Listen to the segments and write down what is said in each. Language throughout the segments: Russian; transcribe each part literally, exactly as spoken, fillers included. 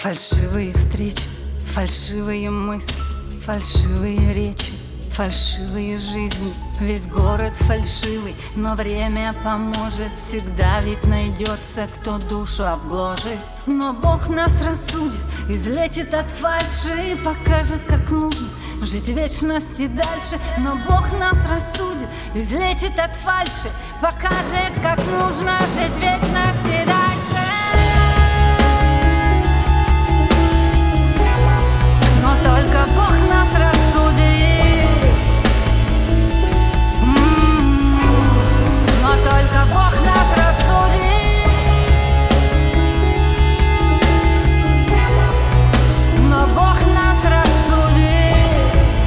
Фальшивые встречи, фальшивые мысли, фальшивые речи, фальшивые жизни. Весь город фальшивый, но время поможет. Всегда ведь найдется, кто душу обгложит. Но Бог нас рассудит, излечит от фальши и покажет, как нужно жить в вечности дальше. Но Бог нас рассудит, излечит от фальши, покажет, как нужно жить в вечности дальше. Но только Бог нас рассудит. Но только Бог нас рассудит. Но Бог нас рассудит.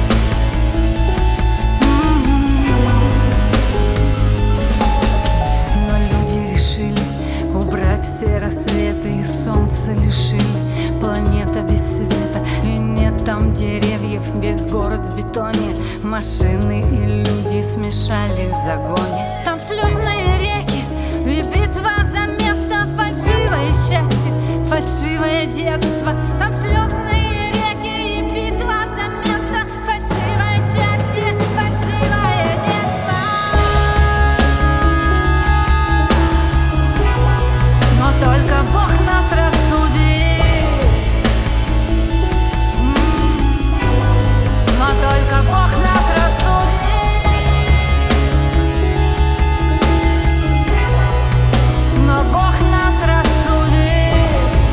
Но люди решили убрать все рассветы и солнце лишили. Планета без света, и нет там деревьев, весь город в бетоне. Машины и люди смешались в загоне. Там слезные реки и битва за место. Фальшивое счастье, фальшивое детство. Там слезные реки и битва за место. Фальшивое счастье, фальшивое детство. Но только Бог нас рассудит. Но только Бог нас рассудит. Но Бог нас рассудит.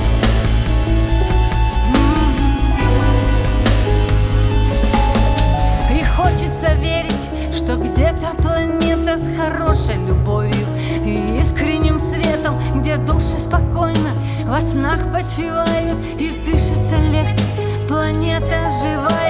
И хочется верить, что где-то планета с хорошей любовью и искренним светом, где души спокойно во снах почивают и дышится легче. Планета живая.